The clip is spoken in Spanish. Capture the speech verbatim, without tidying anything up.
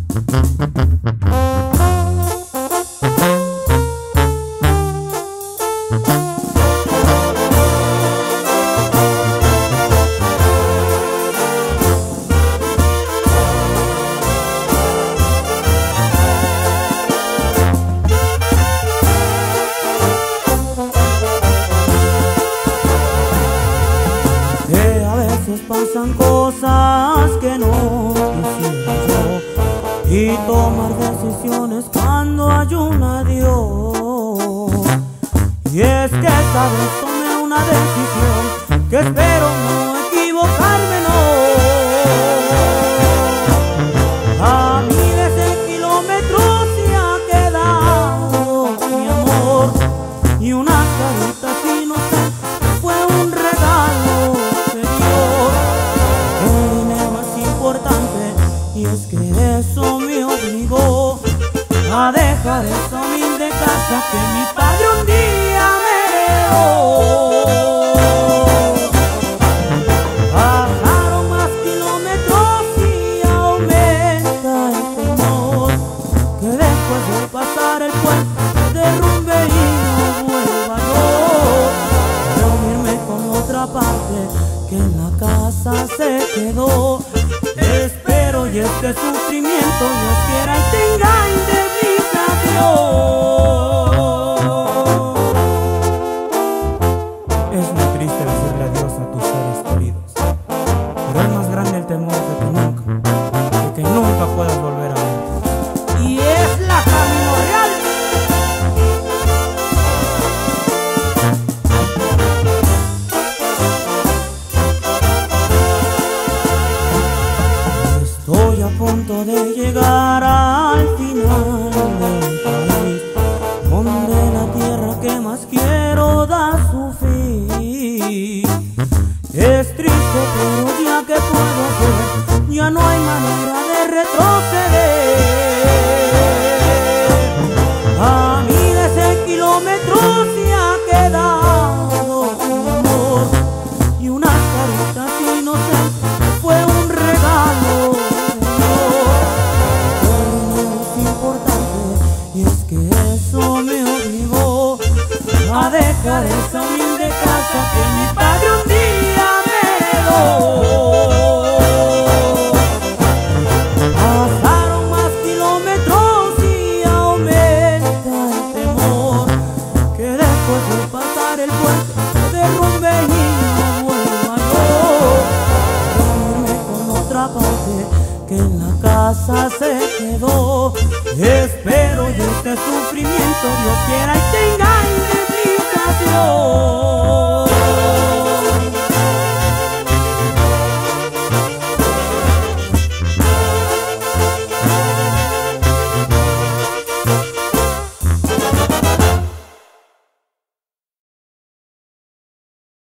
Pasan cosas que no quisiera yo, y tomar decisiones cuando hay un adiós. Y es que esta vez tomé una decisión que espero no equivocarme, no. A miles de kilómetros se ha quedado mi amor, y una carita así no sé, fue un regalo de Dios. Y es que eso me obligó a dejar esa humilde casa que mi padre un día me heredó. Pasaron más kilómetros y aumenta el temor que después de pasar el puente derrumbe y no vuelva yo a reunirme con otra parte que en la casa se quedó. Espero y este sufrimiento Dios quiera y tenga indemnización. Es muy triste decirle adiós a tus seres queridos, pero es más grande el temor de que nunca, de que nunca puedas volver a ver. Y es la Camino Real. Estoy a punto de llegar al final del país, donde la tierra que más quiero da su fin. Es triste, pero ya que puedo hacer, ya no hay manera de retroceder. A miles de kilómetros se ha quedado mi amor, y una carita inocente fue un regalo. Y es que eso me obligó a dejar esa humilde casa que mi padre un día me heredó. Pasaron más kilómetros y aumenta el temor que después de pasar el puente derrumbe y no vuelva yo a reunirme con otra parte que en la casa se quedó. Espero